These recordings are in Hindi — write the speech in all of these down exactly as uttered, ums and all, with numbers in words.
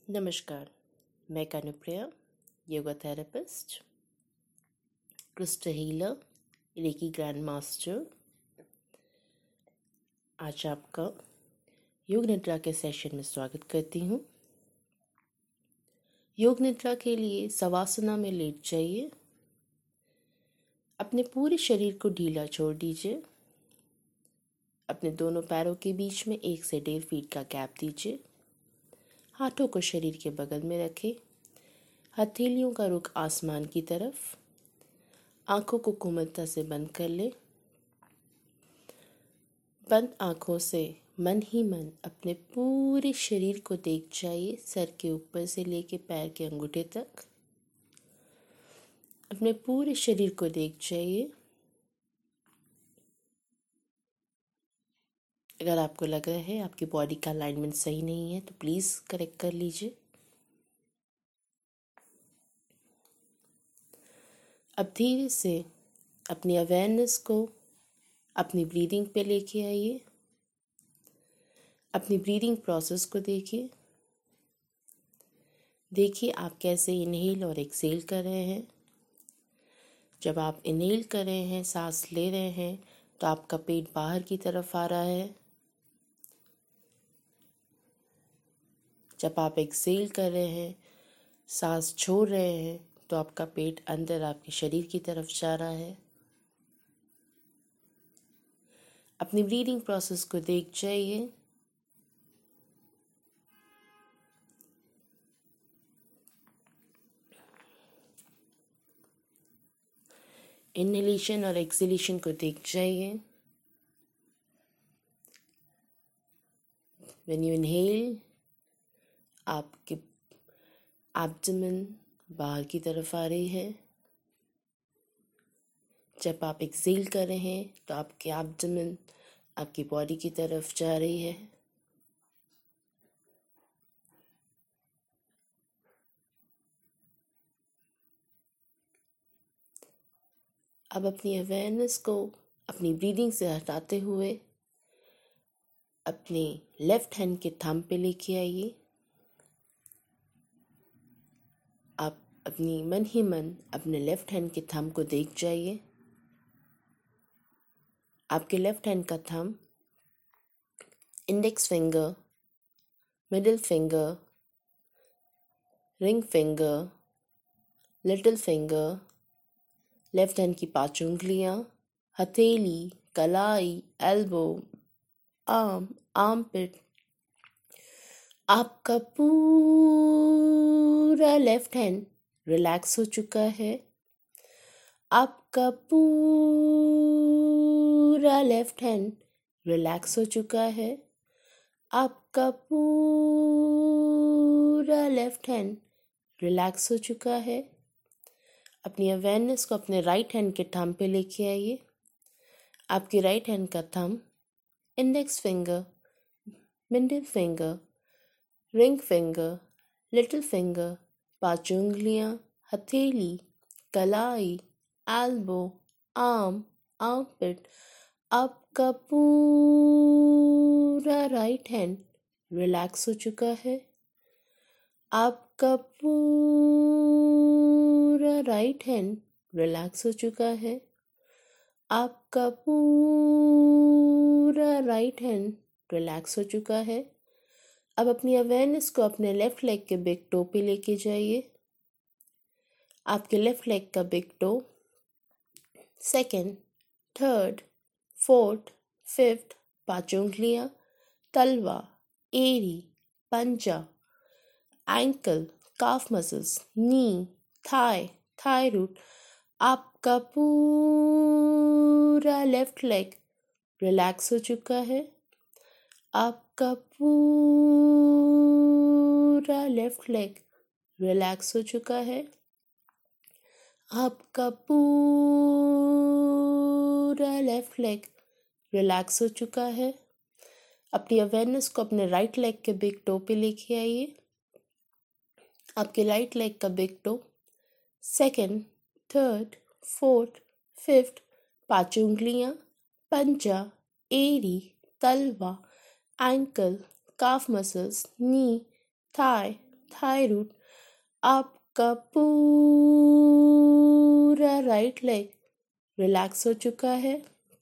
नमस्कार, मैं Kanupriya, yoga therapist, crystal healer, reiki grand master. आज आपका योग निद्रा के सेशन में स्वागत करती हूँ। योग निद्रा के लिए शवासना में लेट जाइए। अपने पूरे शरीर को ढीला छोड़ दीजिए। अपने दोनों पैरों के बीच में एक से डेढ़ फीट का गैप दीजिए। हाथों को शरीर के बगल में रखें। हथेलियों का रुख आसमान की तरफ। आंखों को कोमलता से बंद कर ले। बंद आंखों से मन ही मन अपने पूरे शरीर को देख जाइए, सर के ऊपर से लेके पैर के अंगूठे तक। अपने पूरे शरीर को देख जाइए। अगर आपको लग रहा है आपकी बॉडी का अलाइनमेंट सही नहीं है तो प्लीज़ करेक्ट कर लीजिए। अब धीरे से अपनी अवेयरनेस को अपनी ब्रीदिंग पे लेके आइए। अपनी ब्रीदिंग प्रोसेस को देखिए। देखिए आप कैसे इनहेल और एक्सेल कर रहे हैं। जब आप इनहेल कर रहे हैं, सांस ले रहे हैं, तो आपका पेट बाहर की तरफ आ रहा है। जब आप एक्सेल कर रहे हैं, सांस छोड़ रहे हैं, तो आपका पेट अंदर आपके शरीर की तरफ जा रहा है। अपनी ब्रीदिंग प्रोसेस को देख जाइए। इनहेलेशन और एक्सेलेशन को देख जाइए। व्हेन यू इनहेल, आपके एब्डोमेन बाहर की तरफ आ रही है। जब आप एक्सेल कर रहे हैं तो आपके एब्डोमेन आपकी बॉडी की तरफ जा रही है। अब अपनी अवेयरनेस को अपनी ब्रीदिंग से हटाते हुए अपने लेफ्ट हैंड के थंब पे लेके आइए। आप अपनी मन ही मन अपने लेफ्ट हैंड के थंब को देख जाइए। आपके लेफ्ट हैंड का thumb index finger, middle finger, ring finger, little finger, left hand की पांच उंगलियां, हथेली, कलाई, एल्बो, आर्म, आर्मपिट, आपका पूरा लेफ्ट हैंड रिलैक्स हो चुका है। आपका पूरा लेफ्ट हैंड रिलैक्स हो चुका है। आपका पूरा लेफ्ट हैंड रिलैक्स हो चुका है। अपनी अवेयरनेस को अपने राइट हैंड के थंब पे लेके आइए। आपकी राइट हैंड का thumb index finger, middle finger, ring finger, little finger, पांच उंगलियां, हथेली, कलाई, एल्बो, आर्म, आर्मपिट, आपका पूरा राइट हैंड रिलैक्स हो चुका है। आपका पूरा राइट हैंड रिलैक्स हो चुका है। आपका पूरा राइट हैंड रिलैक्स हो चुका है। अब अपनी अवेयरनेस को अपने लेफ्ट लेग के बिग टो पे लेके जाइए। आपके लेफ्ट लेग का big toe second, third, fourth, fifth, पांच उंगलियां, तलवा, एरी, पंजा, ankle, calf muscles, knee, thigh, thigh root, आपका पूरा लेफ्ट लेग रिलैक्स हो चुका है। आपका पूरा लेफ्ट लेग रिलैक्स हो चुका है। आपका पूरा लेफ्ट लेग रिलैक्स हो चुका है। अपनी अवेयरनेस को अपने राइट लेग के बिग टो पे लेके आइए। आपके राइट लेग का big toe second, third, fourth, fifth, पांच उंगलियां, पंजा, एरी, तलवा, ankle, calf muscles, knee, thigh, thigh root. आपका पूरा राइट लेग रिलैक्स हो चुका है।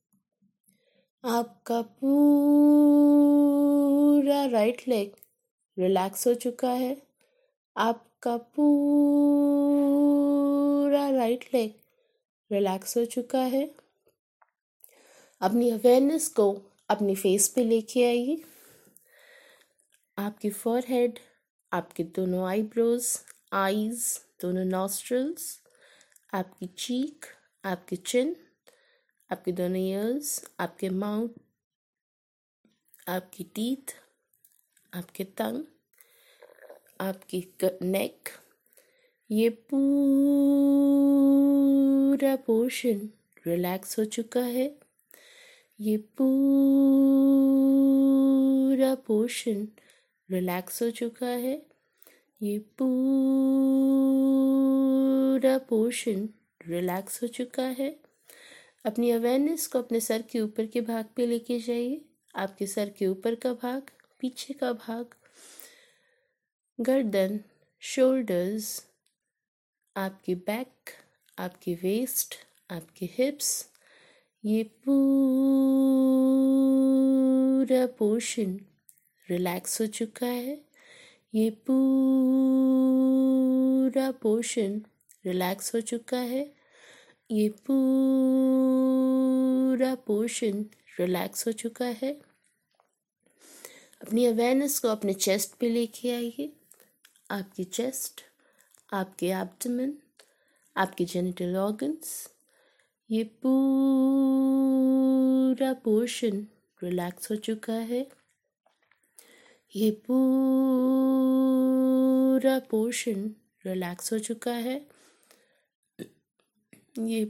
आपका पूरा राइट लेग रिलैक्स हो चुका है। आपका पूरा राइट लेग रिलैक्स हो चुका है। अपनी अवेयरनेस को अपनी फेस पे लेके आइए। आपकी फोरहेड, आपके दोनों आईब्रोज, आईज, दोनों नॉस्ट्रल्स, आपकी चीक, आपकी चिन, आपके दोनों ईयर्स, आपके माउथ, आपकी टीथ, आपके टंग, आपकी नेक, ये पूरा पोर्शन रिलैक्स हो चुका है। ये पूरा पोर्शन रिलैक्स हो चुका है। ये पूरा पोर्शन रिलैक्स हो चुका है। अपनी अवेयरनेस को अपने सर के ऊपर के भाग पे लेके जाइए। आपके सर के ऊपर का भाग, पीछे का भाग, गर्दन, शोल्डर्स, आपकी बैक, आपकी वेस्ट, आपके हिप्स, ये पूरा पोर्शन रिलैक्स हो चुका है। ये पूरा पोर्शन रिलैक्स हो चुका है। ये पूरा पोर्शन रिलैक्स हो चुका है। अपनी अवेयरनेस को अपने चेस्ट पे लेके आइए। आपकी चेस्ट, आपके एब्डोमेन, आपके जेनिटल ऑर्गन्स, ये पूरा पोर्शन रिलैक्स हो चुका है। ये पूरा पोर्शन रिलैक्स हो चुका है। ये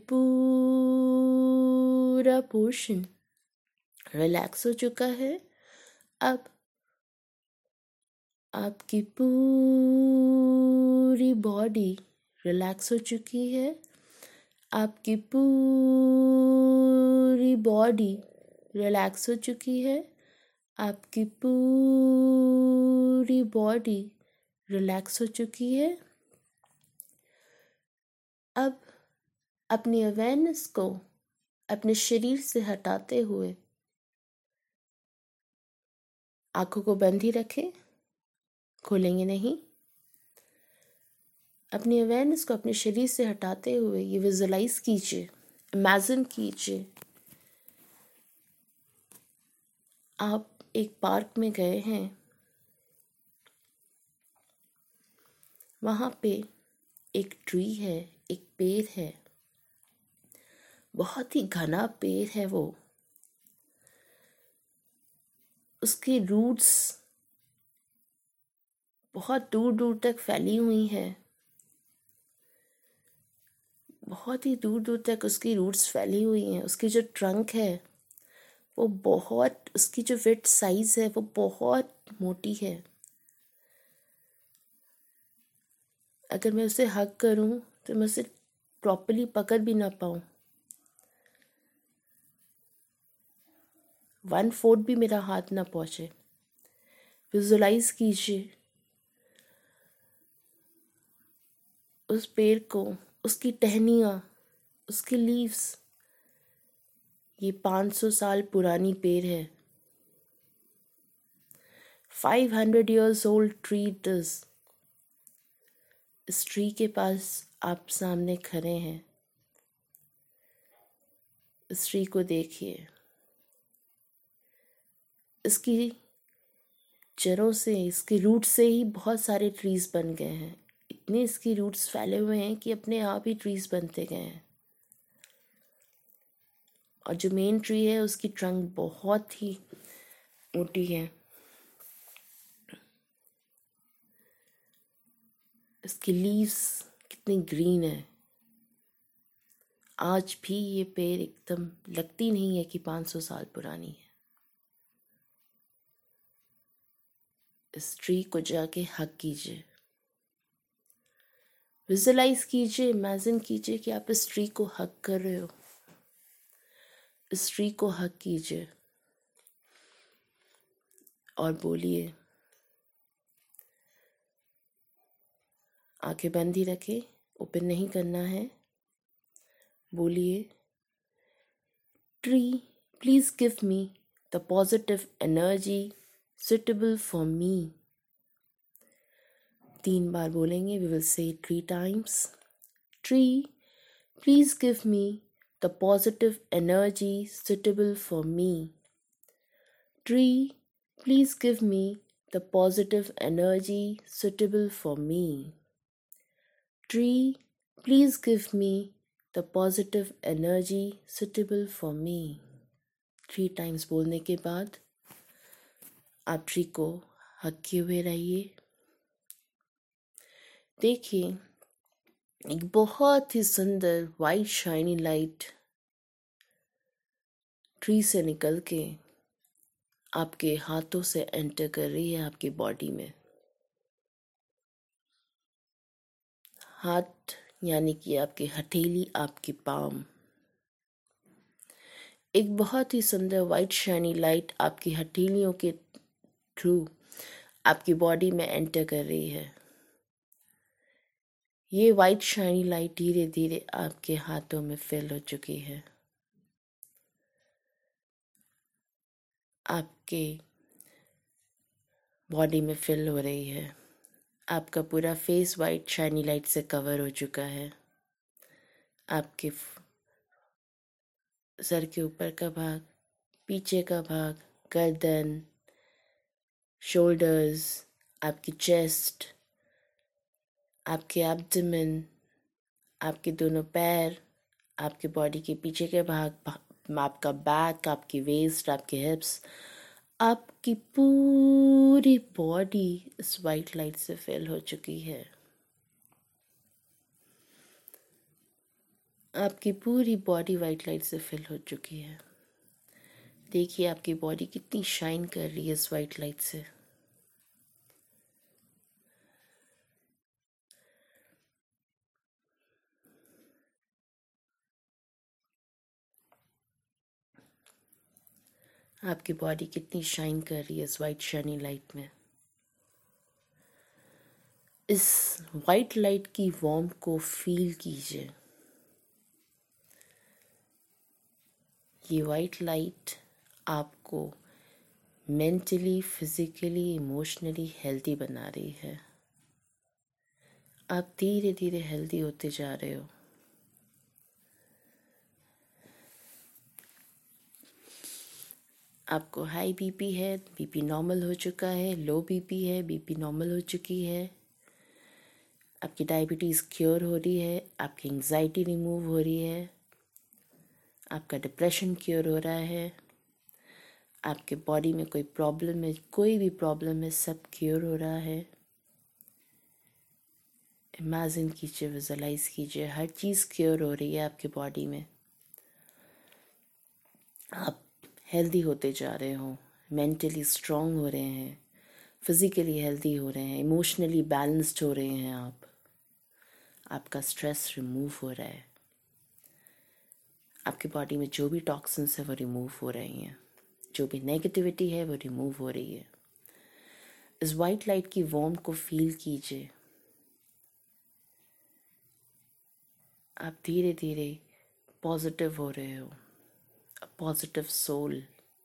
पूरा पोर्शन रिलैक्स हो चुका है। अब आपकी पूरी बॉडी रिलैक्स हो चुकी है। आपकी पूरी बॉडी रिलैक्स हो चुकी है। आपकी पूरी बॉडी रिलैक्स हो चुकी है। अब अपनी अवेयरनेस को अपने शरीर से हटाते हुए आंखों को बंद ही रखें, खोलेंगे नहीं। अपनी अवेयरनेस को अपने शरीर से हटाते हुए ये विजुलाइज कीजिए, इमेजिन कीजिए आप एक पार्क में गए हैं। वहाँ पे एक ट्री है, एक पेड़ है, बहुत ही घना पेड़ है वो। उसकी रूट्स बहुत दूर दूर तक फैली हुई हैं। बहुत ही दूर दूर तक उसकी रूट्स फैली हुई हैं। उसकी जो ट्रंक है वो बहुत, उसकी जो विड्थ साइज है वो बहुत मोटी है। अगर मैं उसे हग करूं तो मैं उसे प्रॉपर्ली पकड़ भी ना पाऊं। वन फोर्थ भी मेरा हाथ ना पहुंचे। विजुलाइज कीजिए उस पेड़ को, उसकी टहनियाँ, उसके लीव्स। ये पाँच सौ साल पुरानी पेड़ है। Five hundred years old tree it is. इस ट्री के पास आप सामने खड़े हैं। इस ट्री को देखिए। इसकी जड़ों से, इसके रूट से ही बहुत सारे ट्रीज बन गए हैं। इतने इसकी रूट्स फैले हुए हैं कि अपने आप ही ट्रीज बनते गए हैं। और जो मेन ट्री है उसकी ट्रंक बहुत ही मोटी है। इसकी लीव्स कितनी ग्रीन है। आज भी ये पेड़ एकदम लगती नहीं है कि पाँच सौ साल पुरानी है। इस ट्री को जाके हग कीजिए। विजुलाइज कीजिए, इमेजिन कीजिए कि आप इस ट्री को हग कर रहे हो। इस ट्री को हग कीजिए और बोलिए, आंखें बंद ही रखें, ओपन नहीं करना है। बोलिए, tree please give me the positive energy suitable for me। तीन बार बोलेंगे। We will say three times। Tree, please give me the positive energy suitable for me। Tree, please give me the positive energy suitable for me। Tree, please give me the positive energy suitable for me। Three times बोलने के बाद आप ट्री को हग किए हुए रहिए। देखिए, एक बहुत ही सुंदर वाइट शाइनी लाइट ट्री से निकल के आपके हाथों से एंटर कर रही है आपकी बॉडी में। हाथ यानी कि आपकी हथेली, आपकी पाम। एक बहुत ही सुंदर वाइट शाइनी लाइट आपकी हथेलियों के थ्रू आपकी बॉडी में एंटर कर रही है। ये वाइट शाइनी लाइट धीरे धीरे आपके हाथों में फिल हो चुकी है। आपके बॉडी में फिल हो रही है। आपका पूरा फेस वाइट शाइनी लाइट से कवर हो चुका है। आपके सर के ऊपर का भाग, पीछे का भाग, गर्दन, शोल्डर्स, आपकी चेस्ट, आपके एब्डोमेन, आपके दोनों पैर, आपके बॉडी के पीछे के भाग, आपका बैक, आपकी वेस्ट, आपके हिप्स, आपकी पूरी बॉडी इस वाइट लाइट से फिल हो चुकी है। आपकी पूरी बॉडी वाइट लाइट से फिल हो चुकी है। देखिए आपकी बॉडी कितनी शाइन कर रही है इस वाइट लाइट से। आपकी बॉडी कितनी शाइन कर रही है इस वाइट शाइनी लाइट में। इस वाइट लाइट की वार्मथ को फील कीजिए। ये वाइट लाइट आपको मेंटली, फिजिकली, इमोशनली हेल्दी बना रही है। आप धीरे धीरे हेल्दी होते जा रहे हो। आपको हाई बीपी है, बीपी नॉर्मल हो चुका है। लो बीपी है, बीपी नॉर्मल हो चुकी है। आपकी डायबिटीज़ क्योर हो रही है। आपकी एंजाइटी रिमूव हो रही है। आपका डिप्रेशन क्योर हो रहा है। आपके बॉडी में कोई प्रॉब्लम है, कोई भी प्रॉब्लम है, सब क्योर हो रहा है। इमेजिन कीजिए, विजुअलाइज कीजिए, हर चीज़ क्योर हो रही है आपके बॉडी में। आप हेल्दी होते जा रहे हो, मेंटली स्ट्रांग हो रहे हैं, फिजिकली हेल्दी हो रहे हैं, इमोशनली बैलेंस्ड हो रहे हैं। आप आपका स्ट्रेस रिमूव हो रहा है। आपकी बॉडी में जो भी टॉक्सिन्स है वो रिमूव हो रही हैं। जो भी नेगेटिविटी है वो रिमूव हो रही है। इस वाइट लाइट की वार्मथ को फील कीजिए। आप धीरे धीरे पॉजिटिव हो रहे हो। A positive soul.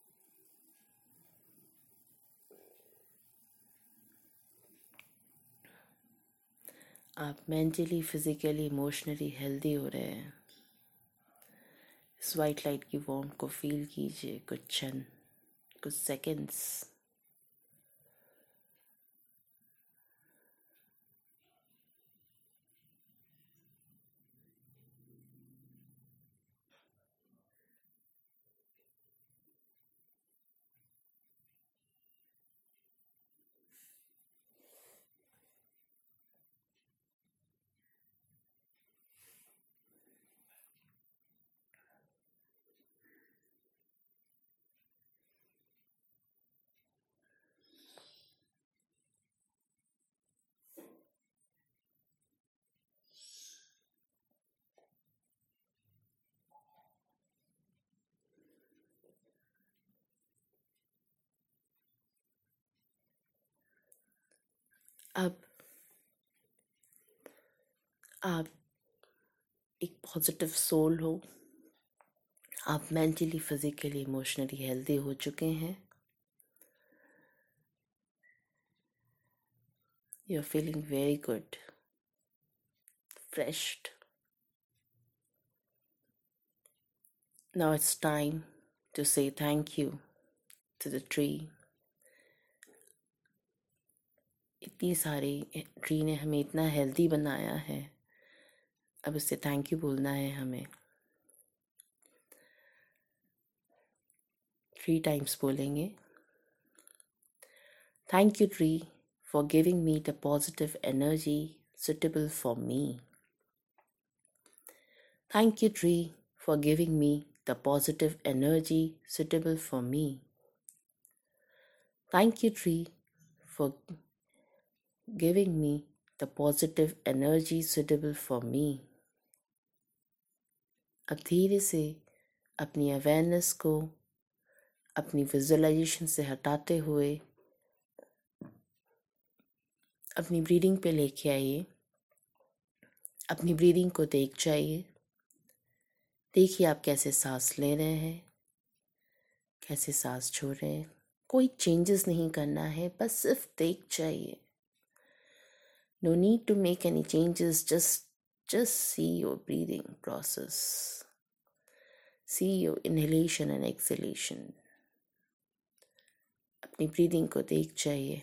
आप मेंटली, फिजिकली, इमोशनली हेल्दी हो रहे हैं। इस वाइट लाइट की वार्मथ को फील कीजिए कुछ क्षण, कुछ सेकंड्स। अब आप एक पॉजिटिव सोल हो, आप मेंटली, फिजिकली, इमोशनली हेल्दी हो चुके हैं। You are feeling very good, refreshed. Now it's time to say thank you to the tree. इतनी सारी ट्री ने हमें इतना हेल्दी बनाया है, अब उससे थैंक यू बोलना है हमें। थ्री टाइम्स बोलेंगे। Thank you tree for giving me the positive energy suitable for me. Thank you tree for giving me the positive energy suitable for me. Thank you tree for giving me the positive energy suitable for me. अब धीरे से अपनी अवेयरनेस को अपनी विजुअलाइजेशन से हटाते हुए अपनी ब्रीदिंग पे लेके आइए। अपनी ब्रीदिंग को देख जाइए। देखिए आप कैसे सांस ले रहे हैं, कैसे सांस छोड़ रहे हैं। कोई चेंजेस नहीं करना है, बस सिर्फ देख जाइए। No need to make any changes, just just see your breathing process, see your inhalation and exhalation. अपनी ब्रीदिंग को देख जाइए।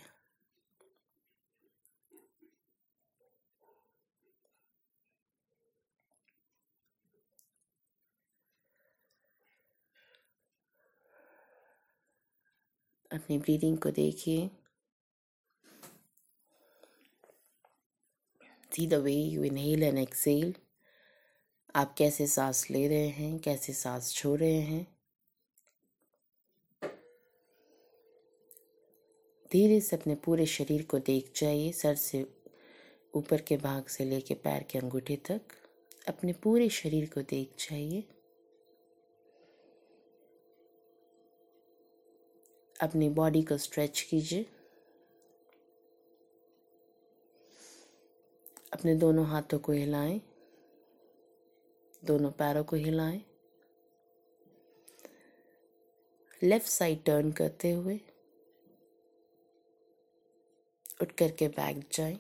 अपनी ब्रीदिंग को देखिए। See the way you inhale and exhale. आप कैसे सांस ले रहे हैं, कैसे सांस छोड़ रहे हैं। धीरे से अपने पूरे शरीर को देख जाइए, सर से ऊपर के भाग से लेके पैर के अंगूठे तक। अपने पूरे शरीर को देख जाइए। अपनी बॉडी को स्ट्रेच कीजिए। अपने दोनों हाथों को हिलाएं, दोनों पैरों को हिलाएं। लेफ्ट साइड टर्न करते हुए उठ करके बैठ जाएं।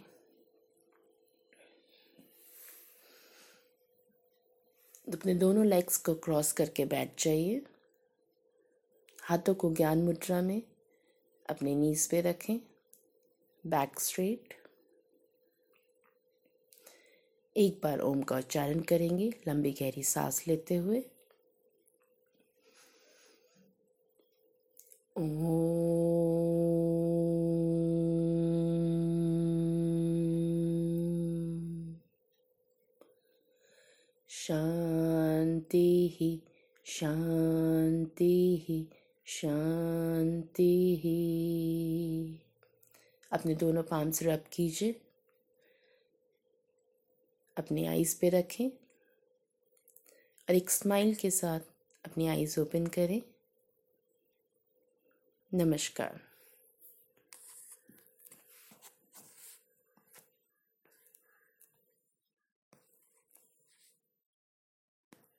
अपने दोनों लेग्स को क्रॉस करके बैठ जाइए। हाथों को ज्ञान मुद्रा में अपने नीज पे रखें, बैक स्ट्रेट। एक बार ओम का उच्चारण करेंगे, लंबी गहरी सांस लेते हुए। ओम। शांति ही शांति ही शांति ही। अपने दोनों पाम्स रब कीजिए, अपनी आईज पे रखें और एक स्माइल के साथ अपनी आईज ओपन करें। नमस्कार।